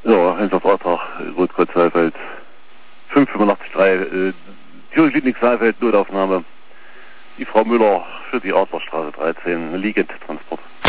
Ja, Einsatzantrag Rotkreuz Saalfeld 5883, Thüringen Saalfeld, Notaufnahme. Die Frau Müller für die Adlerstraße 13, Liegendtransport.